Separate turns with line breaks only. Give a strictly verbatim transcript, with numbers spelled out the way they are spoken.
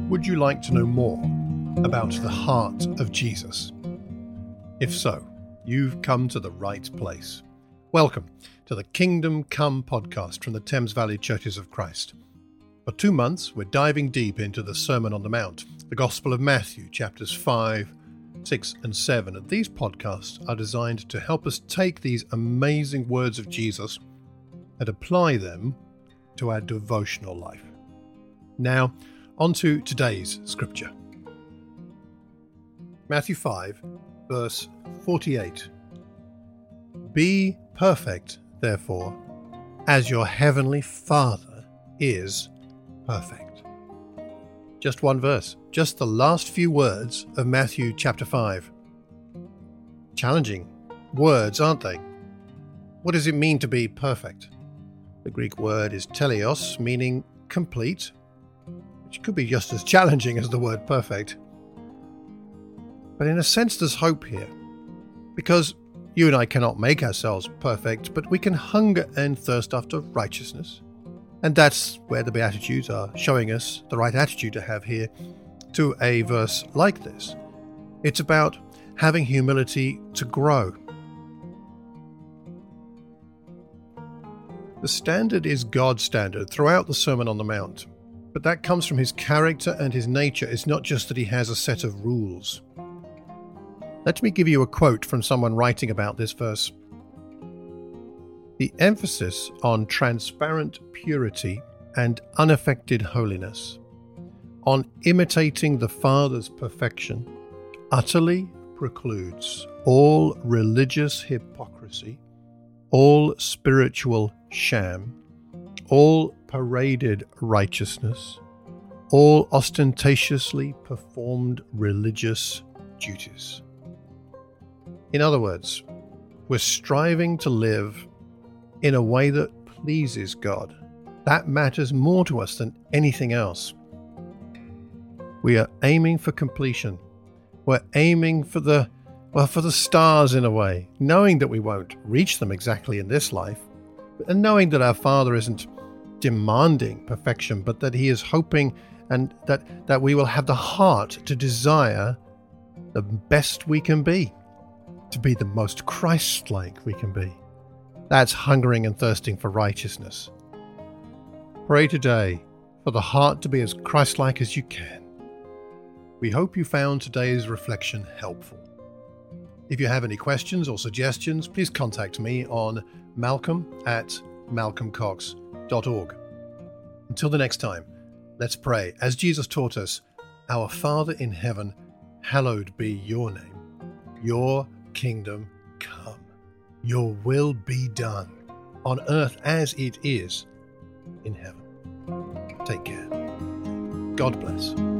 Would you like to know more about the heart of Jesus? If so, you've come to the right place. Welcome to the Kingdom Come podcast from the Thames Valley Churches of Christ. For two months, we're diving deep into the Sermon on the Mount, the Gospel of Matthew, chapters five, six, and seven. And these podcasts are designed to help us take these amazing words of Jesus and apply them to our devotional life. Now, on to today's scripture. Matthew five, verse forty-eight. Be perfect, therefore, as your heavenly Father is perfect. Just one verse, just the last few words of Matthew chapter five. Challenging words, aren't they? What does it mean to be perfect? The Greek word is teleos, meaning complete, which could be just as challenging as the word perfect. But in a sense, there's hope here, because you and I cannot make ourselves perfect, but we can hunger and thirst after righteousness. And that's where the Beatitudes are showing us the right attitude to have here to a verse like this. It's about having humility to grow. The standard is God's standard throughout the Sermon on the Mount. But that comes from his character and his nature. It's not just that he has a set of rules. Let me give you a quote from someone writing about this verse. The emphasis on transparent purity and unaffected holiness, on imitating the Father's perfection, utterly precludes all religious hypocrisy, all spiritual sham, all paraded righteousness, all ostentatiously performed religious duties. In other words, we're striving to live in a way that pleases God. That matters more to us than anything else. We are aiming for completion. We're aiming for the, well, for the stars in a way, knowing that we won't reach them exactly in this life, and knowing that our Father isn't demanding perfection, but that he is hoping and that, that we will have the heart to desire the best we can be, to be the most Christ-like we can be. That's hungering and thirsting for righteousness. Pray today for the heart to be as Christ-like as you can. We hope you found today's reflection helpful. If you have any questions or suggestions, please contact me on malcolm at malcolm cox dot org. Until the next time, let's pray. As Jesus taught us, our Father in heaven, hallowed be your name. Your kingdom come. Your will be done on earth as it is in heaven. Take care. God bless.